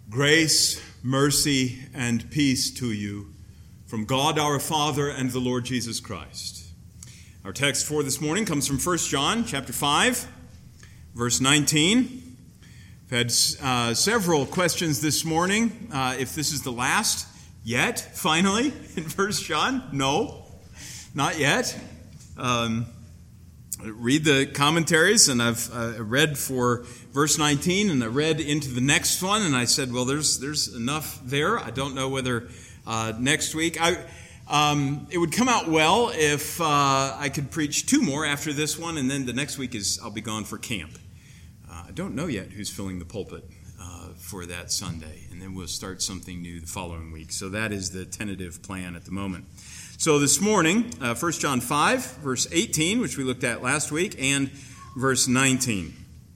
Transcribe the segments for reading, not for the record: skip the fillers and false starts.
Grace, mercy, and peace to you from God our Father and the Lord Jesus Christ. Our text for this morning comes from 1 John chapter 5, verse 19. We've had several questions this morning. If this is the last yet, finally, in 1 John? No, not yet. Read the commentaries, and I've read for verse 19, and I read into the next one, and I said, well, there's enough there. I don't know whether next week. It would come out well if I could preach two more after this one, and then the next week I'll be gone for camp. I don't know yet who's filling the pulpit for that Sunday, and then we'll start something new the following week. So that is the tentative plan at the moment. So this morning, 1 John 5, verse 18, which we looked at last week, and verse 19.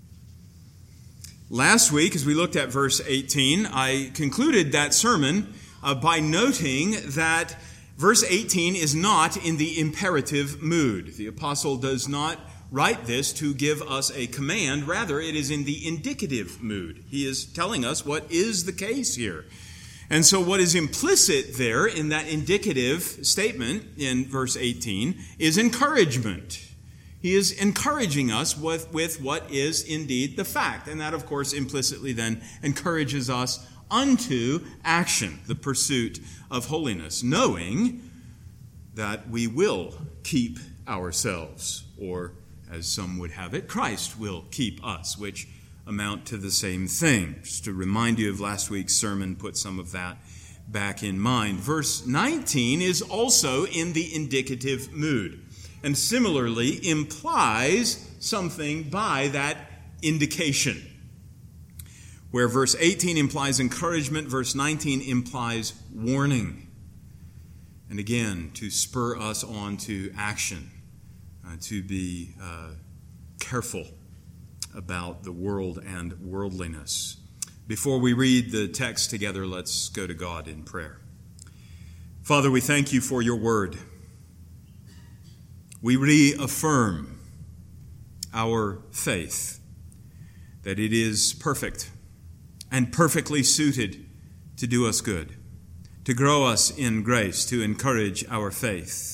Last week, as we looked at verse 18, I concluded that sermon by noting that verse 18 is not in the imperative mood. The apostle does not write this to give us a command. Rather, it is in the indicative mood. He is telling us what is the case here. And so what is implicit there in that indicative statement in verse 18 is encouragement. He is encouraging us with what is indeed the fact. And that, of course, implicitly then encourages us unto action, the pursuit of holiness, knowing that we will keep ourselves, or as some would have it, Christ will keep us, which amount to the same thing. Just to remind you of last week's sermon, put some of that back in mind. Verse 19 is also in the indicative mood, and similarly implies something by that indication. Where verse 18 implies encouragement, verse 19 implies warning. And again, to spur us on to action, to be careful about the world and worldliness. Before we read the text together, let's go to God in prayer. Father, we thank you for your word. We reaffirm our faith that it is perfect and perfectly suited to do us good, to grow us in grace, to encourage our faith.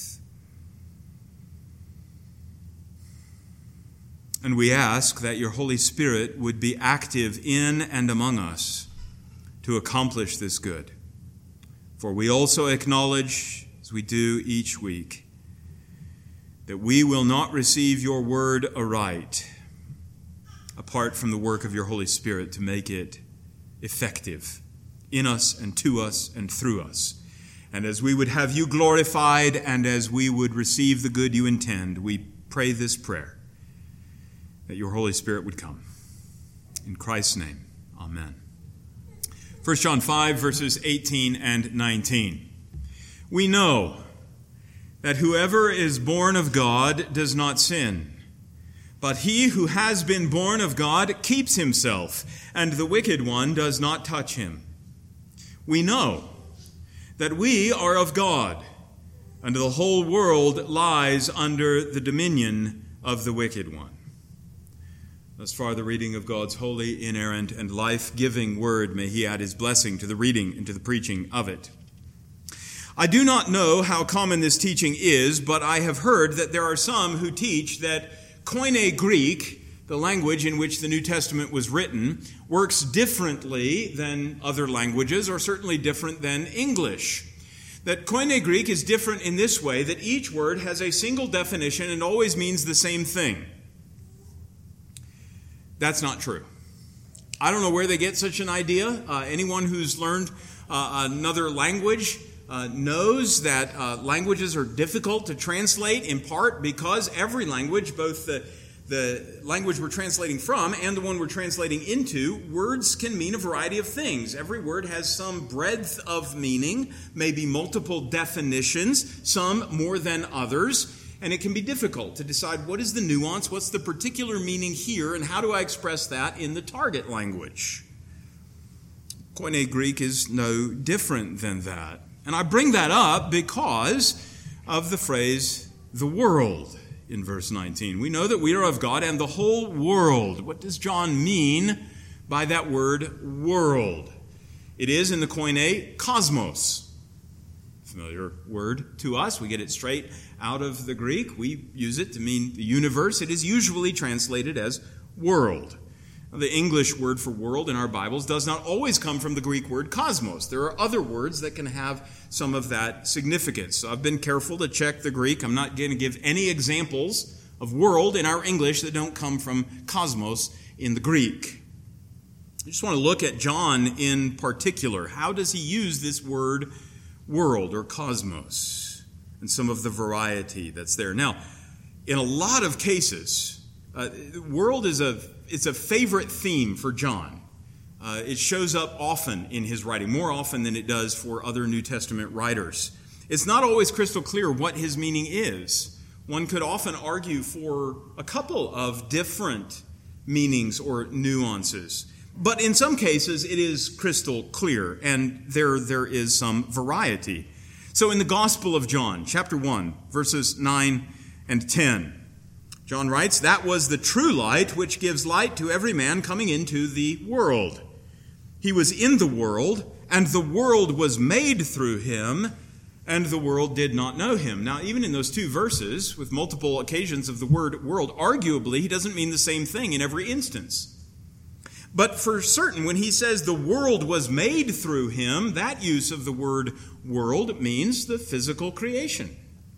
And we ask that your Holy Spirit would be active in and among us to accomplish this good. For we also acknowledge, as we do each week, that we will not receive your word aright apart from the work of your Holy Spirit to make it effective in us and to us and through us. And as we would have you glorified and as we would receive the good you intend, we pray this prayer, that your Holy Spirit would come. In Christ's name, amen. 1 John 5, verses 18 and 19. We know that whoever is born of God does not sin, but he who has been born of God keeps himself, and the wicked one does not touch him. We know that we are of God, and the whole world lies under the dominion of the wicked one. Thus far, the reading of God's holy, inerrant, and life-giving word. May he add his blessing to the reading and to the preaching of it. I do not know how common this teaching is, but I have heard that there are some who teach that Koine Greek, the language in which the New Testament was written, works differently than other languages, or certainly different than English. That Koine Greek is different in this way, that each word has a single definition and always means the same thing. That's not true. I don't know where they get such an idea. Anyone who's learned another language knows that languages are difficult to translate, in part because every language, both the language we're translating from and the one we're translating into, words can mean a variety of things. Every word has some breadth of meaning, maybe multiple definitions, some more than others. And it can be difficult to decide what is the nuance, what's the particular meaning here, and how do I express that in the target language. Koine Greek is no different than that. And I bring that up because of the phrase, the world, in verse 19. We know that we are of God and the whole world. What does John mean by that word, world? It is, in the Koine, cosmos. Familiar word to us. We get it straight out of the Greek. We use it to mean the universe. It is usually translated as world. The English word for world in our Bibles does not always come from the Greek word cosmos. There are other words that can have some of that significance. So I've been careful to check the Greek. I'm not going to give any examples of world in our English that don't come from cosmos in the Greek. I just want to look at John in particular. How does he use this word world or cosmos and some of the variety that's there? Now, in a lot of cases, world is it's a favorite theme for John. It shows up often in his writing, more often than it does for other New Testament writers. It's not always crystal clear what his meaning is. One could often argue for a couple of different meanings or nuances. But in some cases, it is crystal clear, and there is some variety. So in the Gospel of John, chapter 1, verses 9 and 10, John writes, "That was the true light, which gives light to every man coming into the world. He was in the world, and the world was made through him, and the world did not know him." Now, even in those two verses, with multiple occasions of the word world, arguably, he doesn't mean the same thing in every instance. But for certain, when he says the world was made through him, that use of the word world means the physical creation.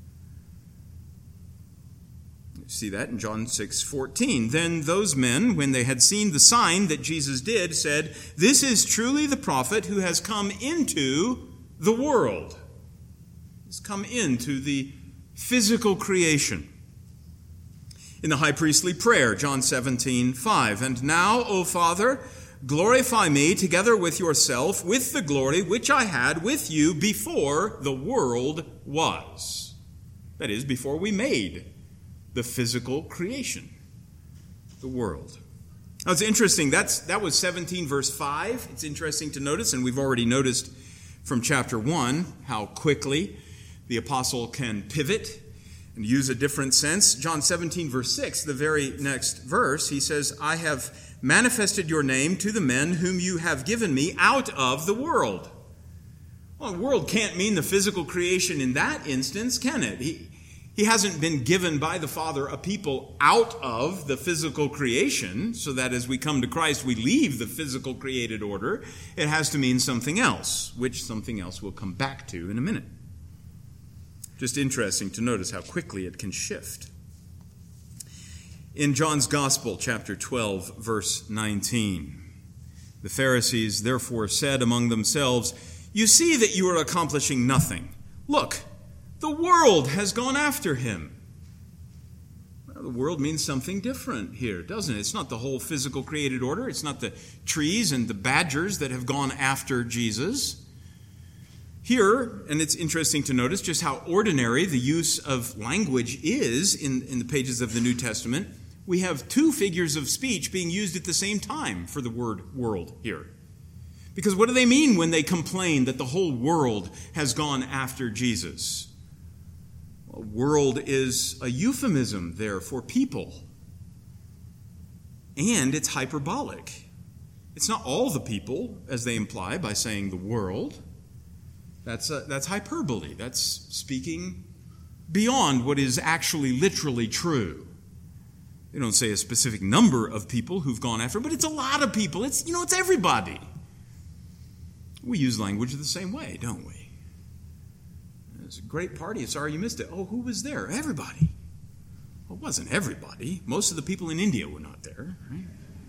See that in John 6:14. "Then those men, when they had seen the sign that Jesus did, said, 'This is truly the prophet who has come into the world.'" He's come into the physical creation. In the high priestly prayer, John 17:5, "And now, O Father, glorify me together with yourself with the glory which I had with you before the world was." That is, before we made the physical creation, the world. Now it's interesting, that was 17 verse 5. It's interesting to notice, and we've already noticed from chapter 1 how quickly the apostle can pivot and use a different sense. John 17 verse 6, the very next verse, he says, "I have manifested your name to the men whom you have given me out of the world." Well, the world can't mean the physical creation in that instance, can it? He hasn't been given by the Father a people out of the physical creation, so that as we come to Christ, we leave the physical created order. It has to mean something else, which something else we'll come back to in a minute. Just interesting to notice how quickly it can shift. In John's Gospel, chapter 12, verse 19, "The Pharisees therefore said among themselves, 'You see that you are accomplishing nothing. Look, the world has gone after him.'" Well, the world means something different here, doesn't it? It's not the whole physical created order. It's not the trees and the badgers that have gone after Jesus. Here, and it's interesting to notice just how ordinary the use of language is in the pages of the New Testament. We have two figures of speech being used at the same time for the word world here. Because what do they mean when they complain that the whole world has gone after Jesus? Well, world is a euphemism there for people. And it's hyperbolic. It's not all the people, as they imply by saying the world. That's hyperbole. That's speaking beyond what is actually literally true. They don't say a specific number of people who've gone after, but it's a lot of people. It's everybody. We use language the same way, don't we? It's a great party. Sorry you missed it. Oh, who was there? Everybody. Well, it wasn't everybody. Most of the people in India were not there. Right?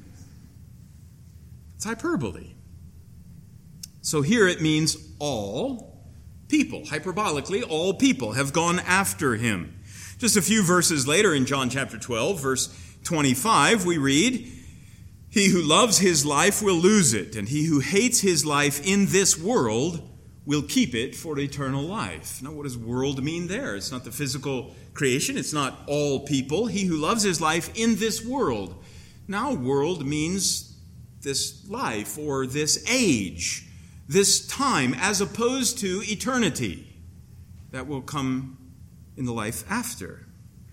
It's hyperbole. So here it means all people. Hyperbolically, all people have gone after him. Just a few verses later in John chapter 12, verse 25, we read, "He who loves his life will lose it, and he who hates his life in this world will keep it for eternal life." Now, what does world mean there? It's not the physical creation. It's not all people. He who loves his life in this world. Now, world means this life or this age, this time, as opposed to eternity that will come in the life after.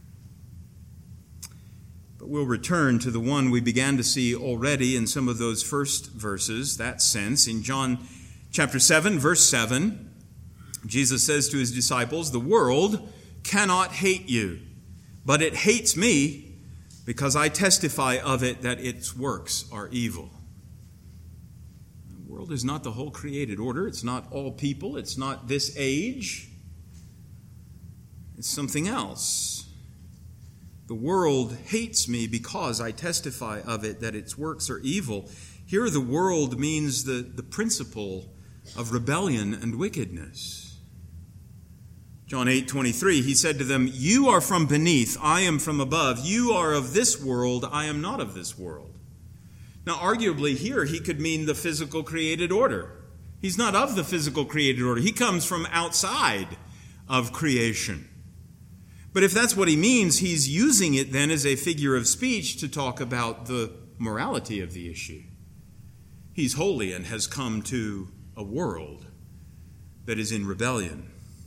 But we'll return to the one we began to see already in some of those first verses, that sense. In John Chapter 7, verse 7, Jesus says to his disciples, "The world cannot hate you, but it hates me because I testify of it that its works are evil." The world is not the whole created order. It's not all people. It's not this age. It's something else. The world hates me because I testify of it that its works are evil. Here the world means the principle of rebellion and wickedness. John 8:23, he said to them, "You are from beneath, I am from above. You are of this world, I am not of this world." Now, arguably here he could mean the physical created order. He's not of the physical created order. He comes from outside of creation. But if that's what he means, he's using it then as a figure of speech to talk about the morality of the issue. He's holy and has come to a world that is in rebellion.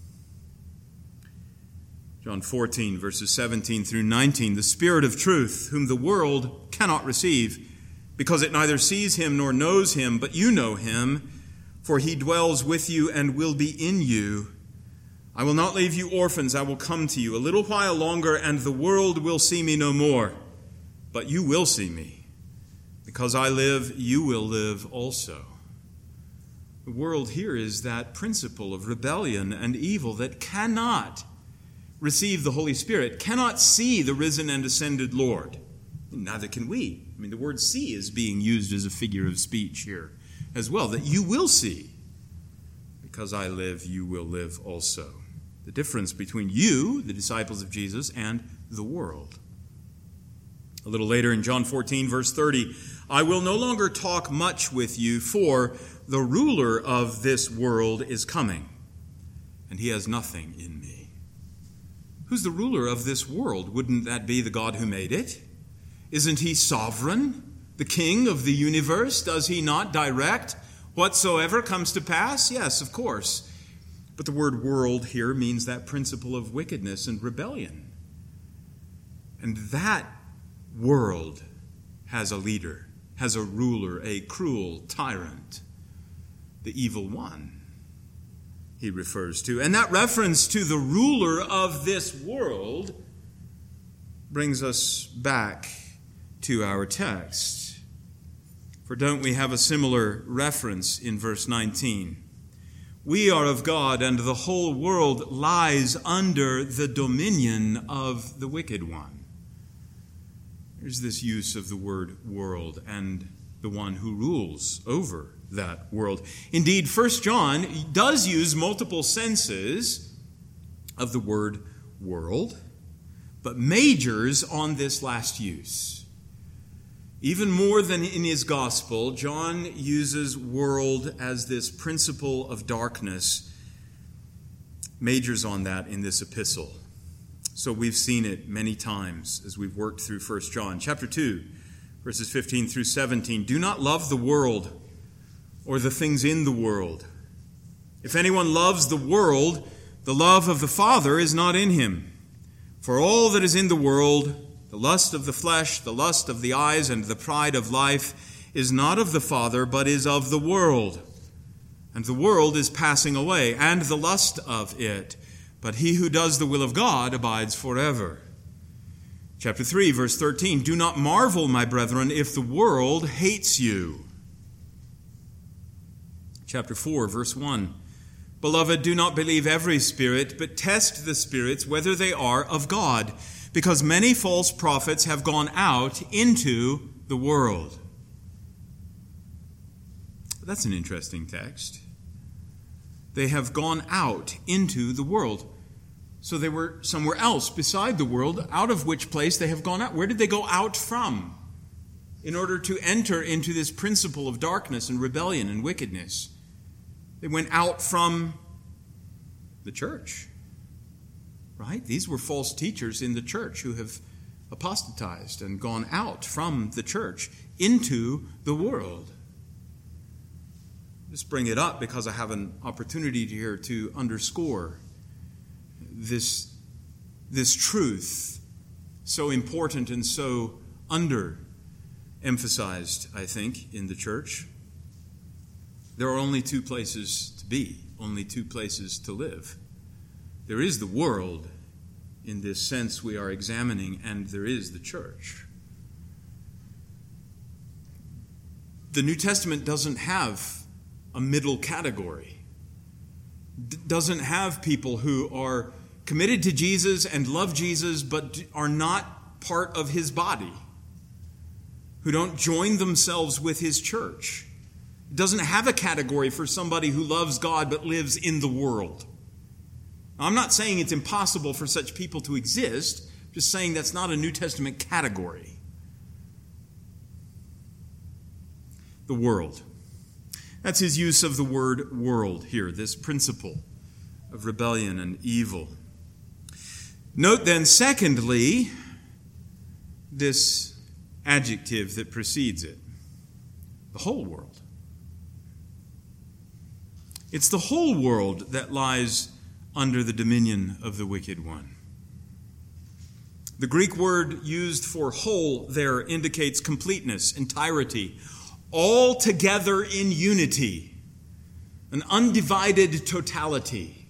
John 14, verses 17 through 19, "The Spirit of truth, whom the world cannot receive, because it neither sees him nor knows him, but you know him, for he dwells with you and will be in you. I will not leave you orphans, I will come to you. A little while longer, and the world will see me no more. But you will see me. Because I live, you will live also." The world here is that principle of rebellion and evil that cannot receive the Holy Spirit, cannot see the risen and ascended Lord. And neither can we. I mean, the word see is being used as a figure of speech here as well, that you will see. Because I live, you will live also. The difference between you, the disciples of Jesus, and the world. A little later in John 14, verse 30, "I will no longer talk much with you, for the ruler of this world is coming, and he has nothing in me." Who's the ruler of this world? Wouldn't that be the God who made it? Isn't he sovereign, the king of the universe? Does he not direct whatsoever comes to pass? Yes, of course. But the word world here means that principle of wickedness and rebellion. And that world has a leader, has a ruler, a cruel tyrant, the evil one he refers to. And that reference to the ruler of this world brings us back to our text. For don't we have a similar reference in verse 19? "We are of God, and the whole world lies under the dominion of the wicked one." There's this use of the word world and the one who rules over that world. Indeed, 1 John does use multiple senses of the word world, but majors on this last use. Even more than in his gospel, John uses world as this principle of darkness, majors on that in this epistle. So we've seen it many times as we've worked through 1 John. Chapter 2, verses 15 through 17. "Do not love the world or the things in the world. If anyone loves the world, the love of the Father is not in him. For all that is in the world, the lust of the flesh, the lust of the eyes, and the pride of life, is not of the Father, but is of the world. And the world is passing away, and the lust of it. But he who does the will of God abides forever." Chapter 3, verse 13. "Do not marvel, my brethren, if the world hates you." Chapter 4, verse 1. "Beloved, do not believe every spirit, but test the spirits whether they are of God, because many false prophets have gone out into the world." That's an interesting text. They have gone out into the world. So they were somewhere else beside the world, out of which place they have gone out. Where did they go out from in order to enter into this principle of darkness and rebellion and wickedness? They went out from the church. Right? These were false teachers in the church who have apostatized and gone out from the church into the world. Just bring it up because I have an opportunity here to underscore this truth, so important and so underemphasized, I think, in the church. There are only two places to be, only two places to live. There is the world, in this sense we are examining, and there is the church. The New Testament doesn't have a middle category. Doesn't have people who are committed to Jesus and love Jesus but are not part of his body, who don't join themselves with his church. It doesn't have a category for somebody who loves God but lives in the world. Now, I'm not saying it's impossible for such people to exist, I'm just saying that's not a New Testament category. The world. That's his use of the word world here, this principle of rebellion and evil. Note then, secondly, this adjective that precedes it. The whole world. It's the whole world that lies under the dominion of the wicked one. The Greek word used for whole there indicates completeness, entirety, all together in unity, an undivided totality.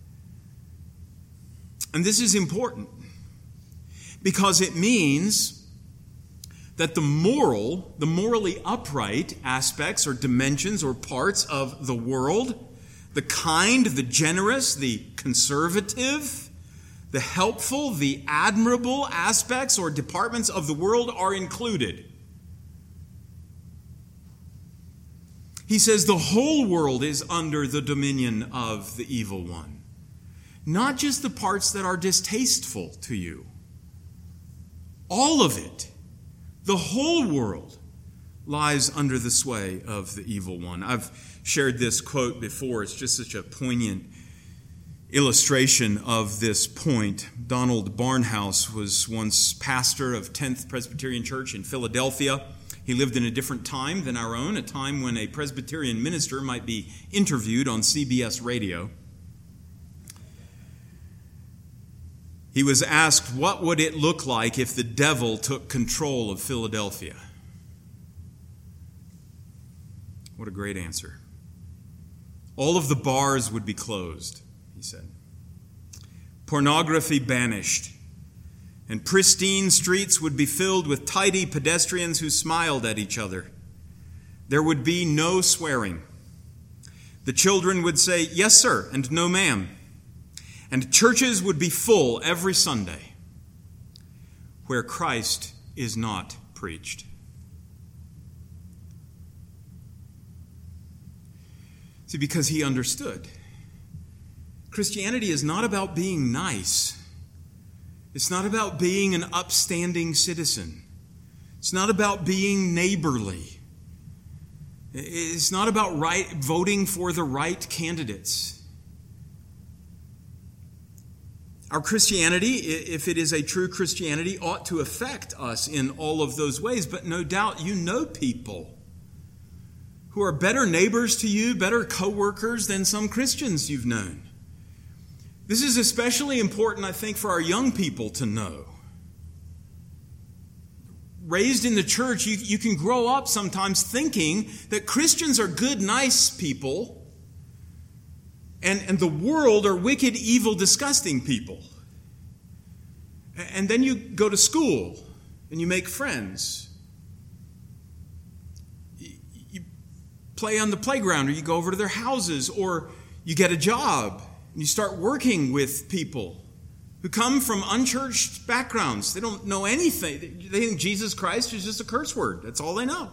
And this is important because it means that the morally upright aspects or dimensions or parts of the world, the kind, the generous, the conservative, the helpful, the admirable aspects or departments of the world are included. He says the whole world is under the dominion of the evil one. Not just the parts that are distasteful to you. All of it. The whole world lies under the sway of the evil one. I've shared this quote before. It's just such a poignant illustration of this point. Donald Barnhouse was once pastor of 10th Presbyterian Church in Philadelphia. He lived in a different time than our own, a time when a Presbyterian minister might be interviewed on CBS radio. He was asked, what would it look like if the devil took control of Philadelphia? What a great answer. All of the bars would be closed, he said. Pornography banished. And pristine streets would be filled with tidy pedestrians who smiled at each other. There would be no swearing. The children would say, yes, sir, and no, ma'am. And churches would be full every Sunday where Christ is not preached. See, because he understood. Christianity is not about being nice. It's not about being an upstanding citizen. It's not about being neighborly. It's not about voting for the right candidates. Our Christianity, if it is a true Christianity, ought to affect us in all of those ways. But no doubt you know people who are better neighbors to you, better co-workers than some Christians you've known. This is especially important, I think, for our young people to know. Raised in the church, you can grow up sometimes thinking that Christians are good, nice people, and the world are wicked, evil, disgusting people. And then you go to school and you make friends. You play on the playground, or you go over to their houses, or you get a job. And you start working with people who come from unchurched backgrounds. They don't know anything. They think Jesus Christ is just a curse word. That's all they know.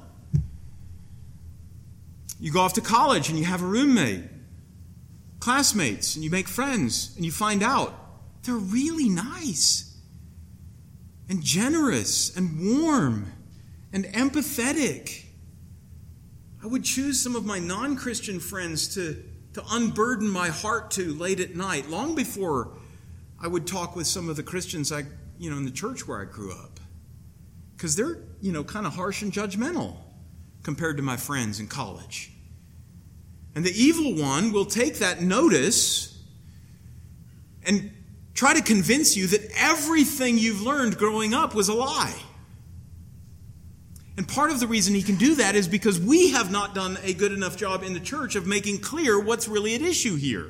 You go off to college and you have a roommate, classmates, and you make friends, and you find out they're really nice and generous and warm and empathetic. I would choose some of my non-Christian friends to unburden my heart to late at night, long before I would talk with some of the Christians in the church where I grew up. Because they're, kind of harsh and judgmental compared to my friends in college. And the evil one will take that notice and try to convince you that everything you've learned growing up was a lie. And part of the reason he can do that is because we have not done a good enough job in the church of making clear what's really at issue here.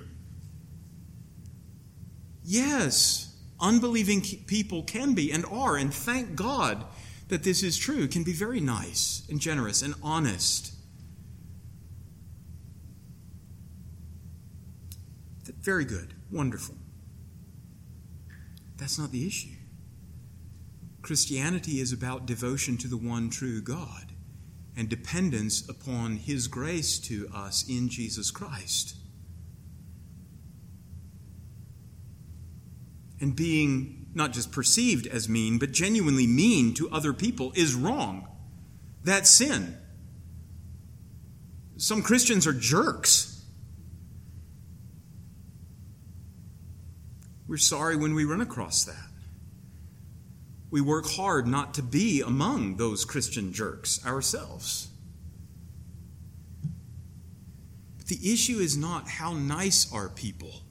Yes, unbelieving people can be and are, and thank God that this is true, can be very nice and generous and honest. Very good, wonderful. That's not the issue. Christianity is about devotion to the one true God and dependence upon His grace to us in Jesus Christ. And being not just perceived as mean, but genuinely mean to other people is wrong. That's sin. Some Christians are jerks. We're sorry when we run across that. We work hard not to be among those Christian jerks ourselves. But the issue is not how nice are people.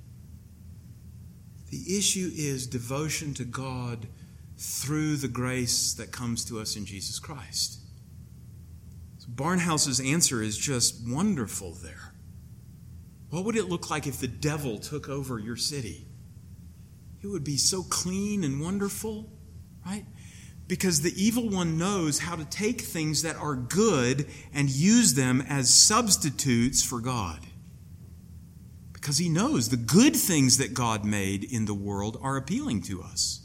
The issue is devotion to God through the grace that comes to us in Jesus Christ. So Barnhouse's answer is just wonderful there. What would it look like if the devil took over your city? It would be so clean and wonderful, right? Because the evil one knows how to take things that are good and use them as substitutes for God. Because he knows the good things that God made in the world are appealing to us.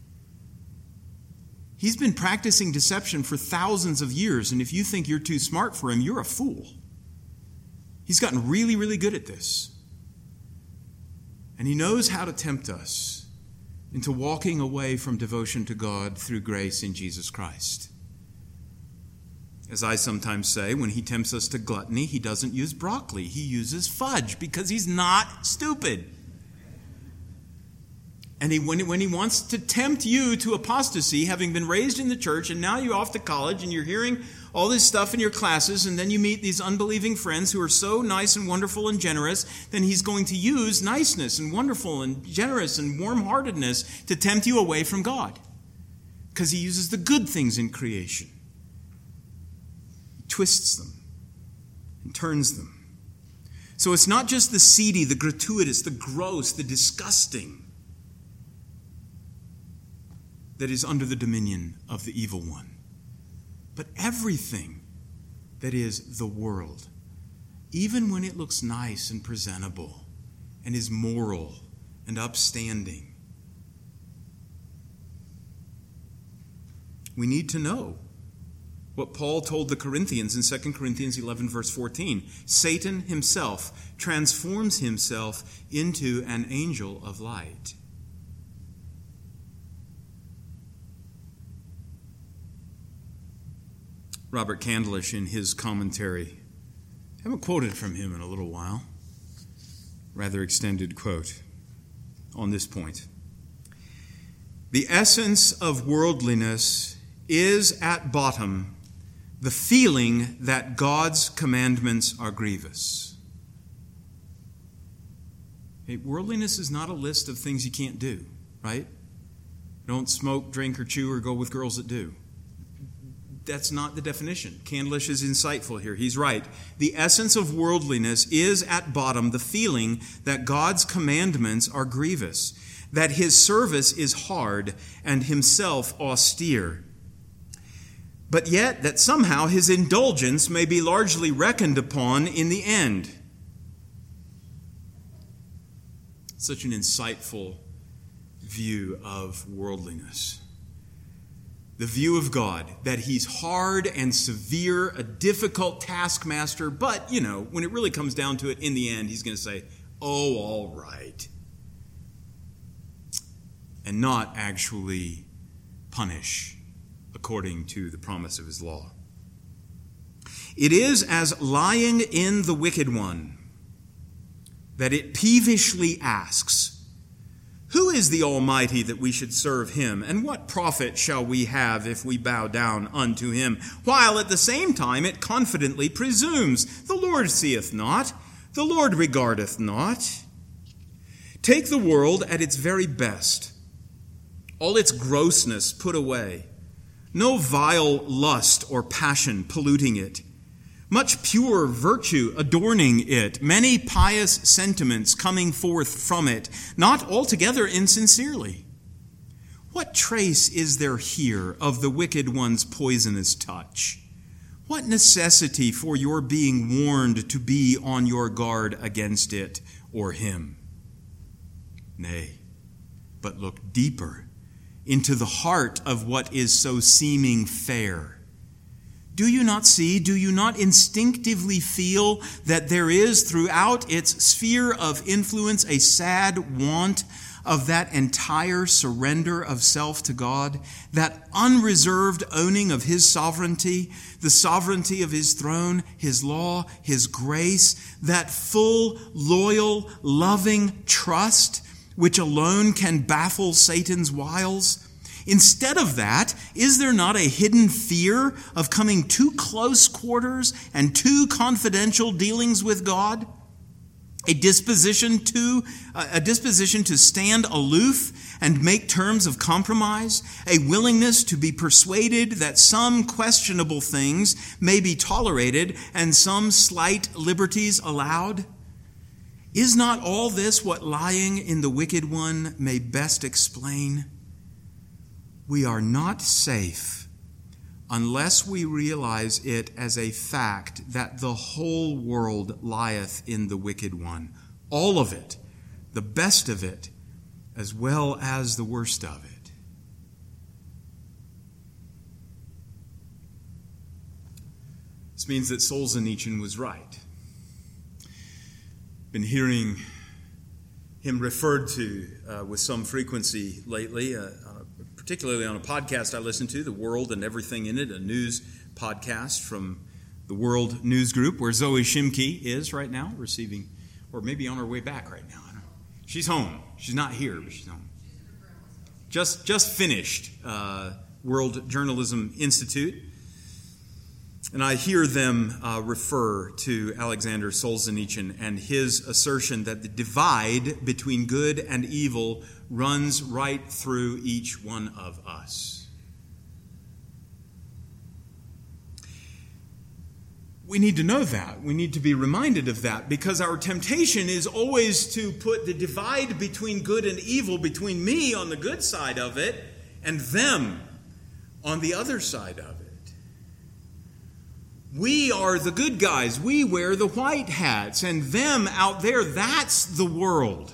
He's been practicing deception for thousands of years, and if you think you're too smart for him, you're a fool. He's gotten really, really good at this. And he knows how to tempt us into walking away from devotion to God through grace in Jesus Christ. As I sometimes say, when he tempts us to gluttony, he doesn't use broccoli. He uses fudge because he's not stupid. And when he wants to tempt you to apostasy, having been raised in the church, and now you're off to college and you're hearing all this stuff in your classes, and then you meet these unbelieving friends who are so nice and wonderful and generous, then he's going to use niceness and wonderful and generous and warm-heartedness to tempt you away from God. Because he uses the good things in creation. He twists them and turns them. So it's not just the seedy, the gratuitous, the gross, the disgusting that is under the dominion of the evil one, but everything that is the world, even when it looks nice and presentable and is moral and upstanding. We need to know what Paul told the Corinthians in 2 Corinthians 11, verse 14. Satan himself transforms himself into an angel of light. Robert Candlish, in his commentary, I haven't quoted from him in a little while, rather extended quote on this point. The essence of worldliness is at bottom the feeling that God's commandments are grievous. Okay, worldliness is not a list of things you can't do, right? Don't smoke, drink, or chew, or go with girls that do. That's not the definition. Candlish is insightful here. He's right. The essence of worldliness is at bottom the feeling that God's commandments are grievous, that his service is hard and himself austere, but yet that somehow his indulgence may be largely reckoned upon in the end. Such an insightful view of worldliness. The view of God, that he's hard and severe, a difficult taskmaster, but, when it really comes down to it, in the end, he's going to say, oh, all right. And not actually punish according to the promise of his law. It is as lying in the wicked one that it peevishly asks, who is the Almighty that we should serve him? And what profit shall we have if we bow down unto him? While at the same time it confidently presumes, the Lord seeth not, the Lord regardeth not. Take the world at its very best, all its grossness put away. no vile lust or passion polluting it, much pure virtue adorning it, many pious sentiments coming forth from it, not altogether insincerely. What trace is there here of the wicked one's poisonous touch? What necessity for your being warned to be on your guard against it or him? Nay, but look deeper into the heart of what is so seeming fair. Do you not see, do you not instinctively feel that there is throughout its sphere of influence a sad want of that entire surrender of self to God, that unreserved owning of his sovereignty, the sovereignty of his throne, his law, his grace, that full, loyal, loving trust which alone can baffle Satan's wiles? Instead of that, is there not a hidden fear of coming too close quarters and too confidential dealings with God? A disposition to stand aloof and make terms of compromise, a willingness to be persuaded that some questionable things may be tolerated and some slight liberties allowed? Is not all this what lying in the wicked one may best explain? We are not safe unless we realize it as a fact that the whole world lieth in the wicked one. All of it, the best of it, as well as the worst of it. This means that Solzhenitsyn was right. Been hearing him referred to with some frequency lately, particularly on a podcast I listen to, The World and Everything in It, a news podcast from the World News Group, where Zoe Shimke is right now, receiving, or maybe on her way back right now. I don't know. She's home. She's not here, but she's home. Just finished World Journalism Institute. And I hear them refer to Alexander Solzhenitsyn and his assertion that the divide between good and evil runs right through each one of us. We need to know that. We need to be reminded of that, because our temptation is always to put the divide between good and evil between me on the good side of it and them on the other side of it. We are the good guys. We wear the white hats, and them out there, that's the world.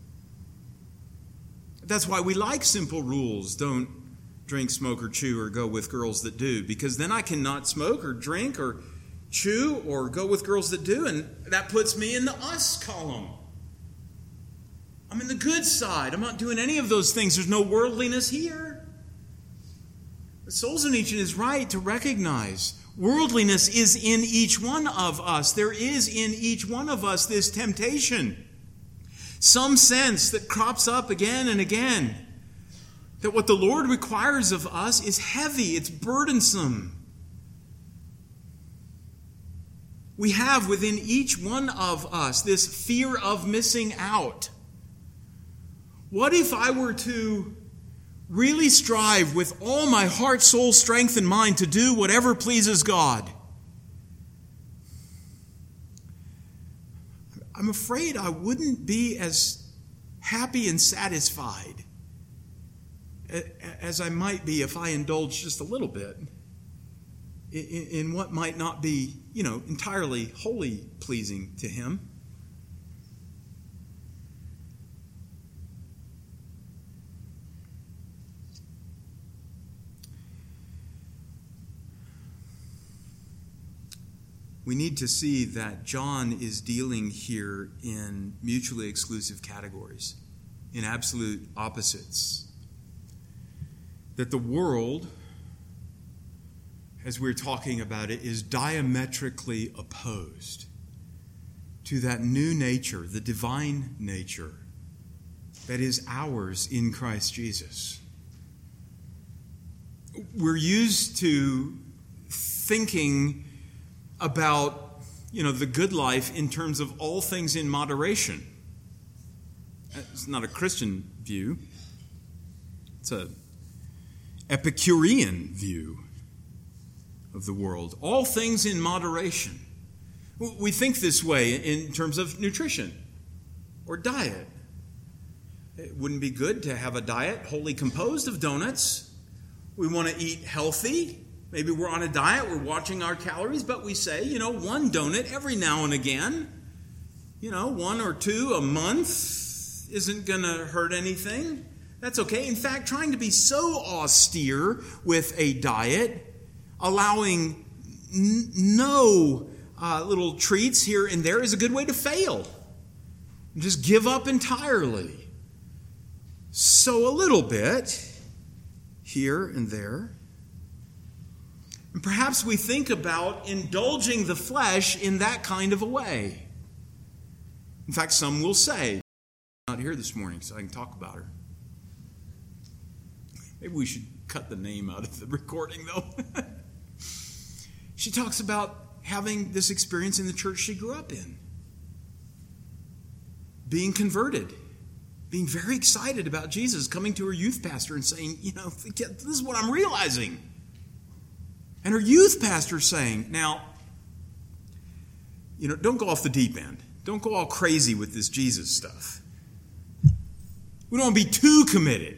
That's why we like simple rules. Don't drink, smoke, or chew, or go with girls that do, because then I cannot smoke or drink or chew or go with girls that do, and that puts me in the us column. I'm in the good side. I'm not doing any of those things. There's no worldliness here. But Solzhenitsyn is right to recognize worldliness is in each one of us. There is in each one of us this temptation. Some sense that crops up again and again that what the Lord requires of us is heavy, it's burdensome. We have within each one of us this fear of missing out. What if I were to really strive with all my heart, soul, strength, and mind to do whatever pleases God? I'm afraid I wouldn't be as happy and satisfied as I might be if I indulged just a little bit in what might not be, entirely wholly pleasing to Him. We need to see that John is dealing here in mutually exclusive categories, in absolute opposites. That the world, as we're talking about it, is diametrically opposed to that new nature, the divine nature, that is ours in Christ Jesus. We're used to thinking about, the good life in terms of all things in moderation. It's not a Christian view. It's an Epicurean view of the world. All things in moderation. We think this way in terms of nutrition or diet. It wouldn't be good to have a diet wholly composed of donuts. We want to eat healthy. Maybe we're on a diet, we're watching our calories, but we say, one donut every now and again. 1 or 2 a month isn't going to hurt anything. That's okay. In fact, trying to be so austere with a diet, allowing no little treats here and there is a good way to fail. Just give up entirely. So a little bit here and there. And perhaps we think about indulging the flesh in that kind of a way. In fact, some will say, not here this morning, so I can talk about her. Maybe we should cut the name out of the recording, though. She talks about having this experience in the church she grew up in. Being converted. Being very excited about Jesus, coming to her youth pastor and saying, this is what I'm realizing. And her youth pastor saying, now, don't go off the deep end. Don't go all crazy with this Jesus stuff. We don't want to be too committed,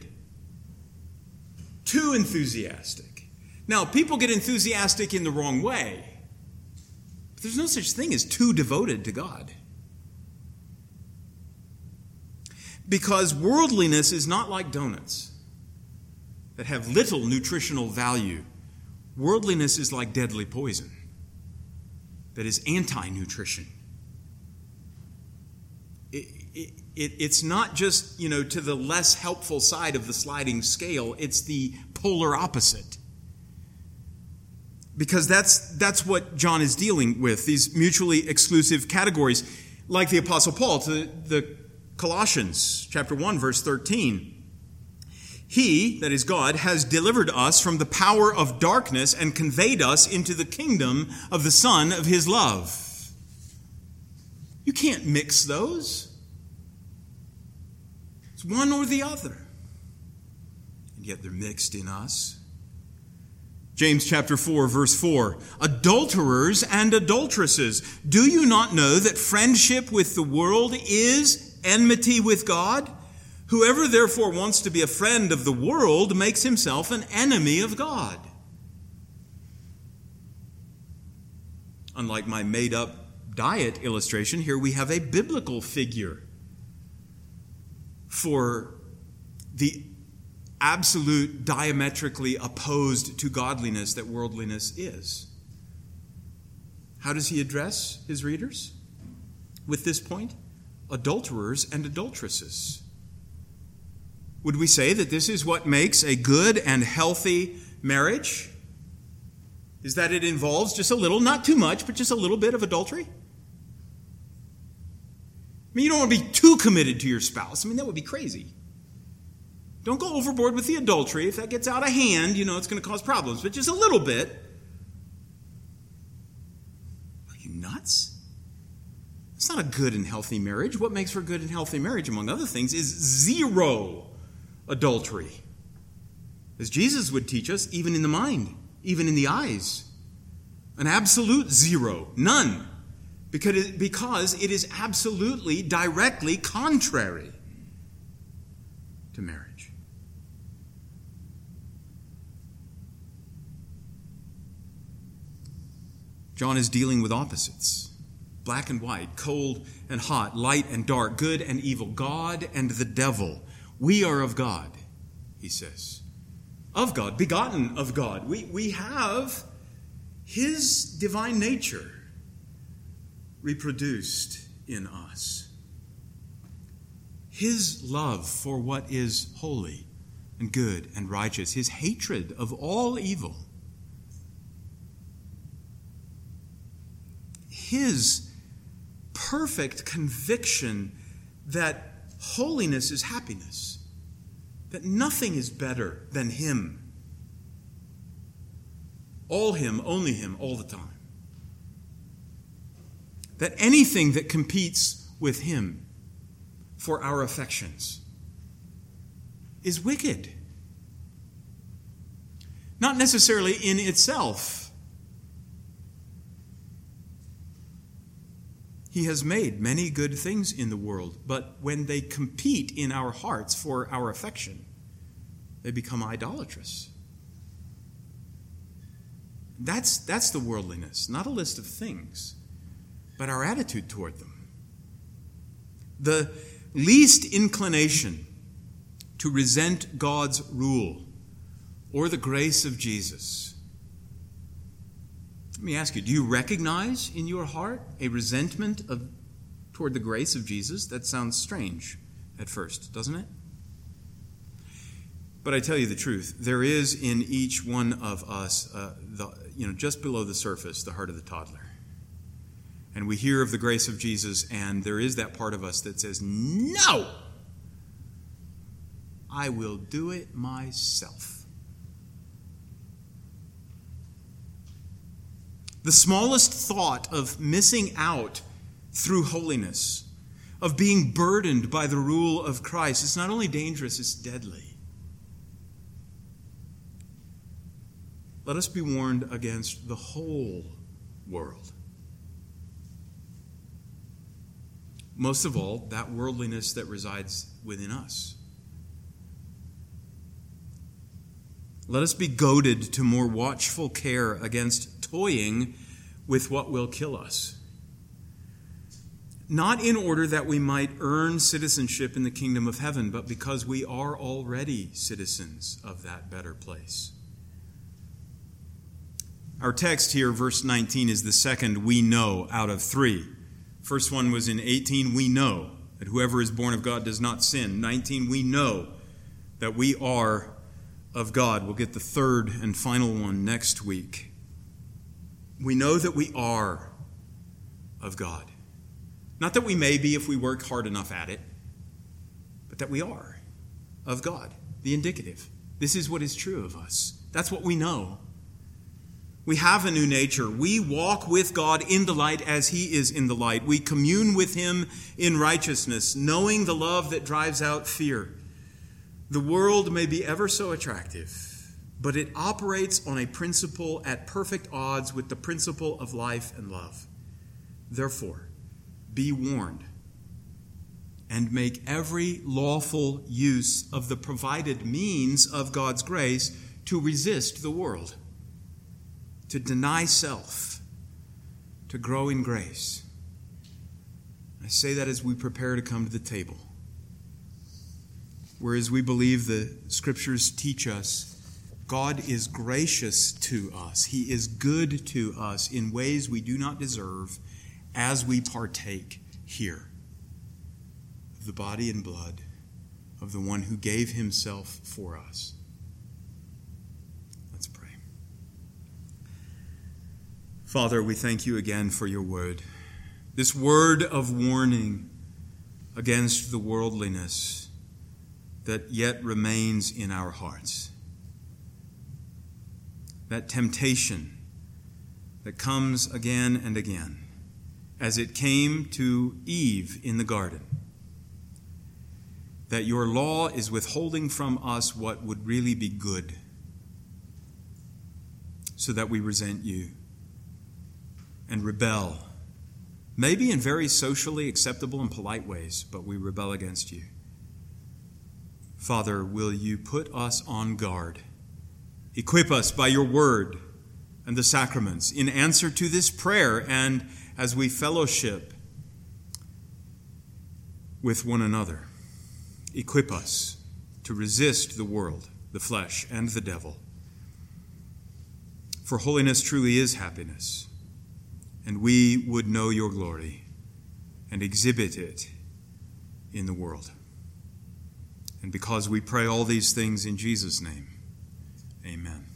too enthusiastic. Now, people get enthusiastic in the wrong way. But there's no such thing as too devoted to God. Because worldliness is not like donuts that have little nutritional value. Worldliness is like deadly poison that is anti-nutrition. It's not just, to the less helpful side of the sliding scale. It's the polar opposite. Because that's what John is dealing with, these mutually exclusive categories. Like the Apostle Paul to the Colossians chapter 1, verse 13. He, that is God, has delivered us from the power of darkness and conveyed us into the kingdom of the Son of his love. You can't mix those. It's one or the other. And yet they're mixed in us. James chapter 4, verse 4. Adulterers and adulteresses, do you not know that friendship with the world is enmity with God? Whoever therefore wants to be a friend of the world makes himself an enemy of God. Unlike my made-up diet illustration, here we have a biblical figure for the absolute diametrically opposed to godliness that worldliness is. How does he address his readers with this point? Adulterers and adulteresses. Would we say that this is what makes a good and healthy marriage? Is that it involves just a little, not too much, but just a little bit of adultery? You don't want to be too committed to your spouse. That would be crazy. Don't go overboard with the adultery. If that gets out of hand, it's going to cause problems. But just a little bit. Are you nuts? It's not a good and healthy marriage. What makes for a good and healthy marriage, among other things, is zero adultery. As Jesus would teach us, even in the mind, even in the eyes. An absolute zero. None. Because it is absolutely, directly contrary to marriage. John is dealing with opposites. Black and white, cold and hot, light and dark, good and evil, God and the devil. We are of God, he says. Of God, begotten of God. We have his divine nature reproduced in us. His love for what is holy and good and righteous. His hatred of all evil. His perfect conviction that holiness is happiness. That nothing is better than him. All him, only him, all the time. That anything that competes with him for our affections is wicked. not necessarily in itself. He has made many good things in the world, but when they compete in our hearts for our affection, they become idolatrous. That's the worldliness, not a list of things, but our attitude toward them. The least inclination to resent God's rule or the grace of Jesus. Let me ask you, do you recognize in your heart a resentment toward the grace of Jesus? That sounds strange at first, doesn't it? But I tell you the truth, there is in each one of us, just below the surface, the heart of the toddler. And we hear of the grace of Jesus, and there is that part of us that says, no, I will do it myself. The smallest thought of missing out through holiness, of being burdened by the rule of Christ, is not only dangerous, it's deadly. Let us be warned against the whole world. Most of all, that worldliness that resides within us. Let us be goaded to more watchful care against toying with what will kill us. Not in order that we might earn citizenship in the kingdom of heaven, but because we are already citizens of that better place. Our text here, verse 19, is the second we know out of three. First one was in 18, we know that whoever is born of God does not sin. 19, we know that we are of God. We'll get the third and final one next week. We know that we are of God. Not that we may be if we work hard enough at it, but that we are of God. The indicative. This is what is true of us. That's what we know. We have a new nature. We walk with God in the light as He is in the light. We commune with Him in righteousness, knowing the love that drives out fear. The world may be ever so attractive, but it operates on a principle at perfect odds with the principle of life and love. Therefore, be warned and make every lawful use of the provided means of God's grace to resist the world, to deny self, to grow in grace. I say that as we prepare to come to the table, whereas we believe the Scriptures teach us God is gracious to us. He is good to us in ways we do not deserve as we partake here of the body and blood of the one who gave Himself for us. Let's pray. Father, we thank You again for Your word. This word of warning against the worldliness that yet remains in our hearts. That temptation that comes again and again, as it came to Eve in the garden. That Your law is withholding from us what would really be good, so that we resent You and rebel, maybe in very socially acceptable and polite ways, but we rebel against You. Father, will You put us on guard? Equip us by Your word and the sacraments in answer to this prayer, and as we fellowship with one another. Equip us to resist the world, the flesh, and the devil. For holiness truly is happiness, and we would know Your glory and exhibit it in the world. And because we pray all these things in Jesus' name, amen.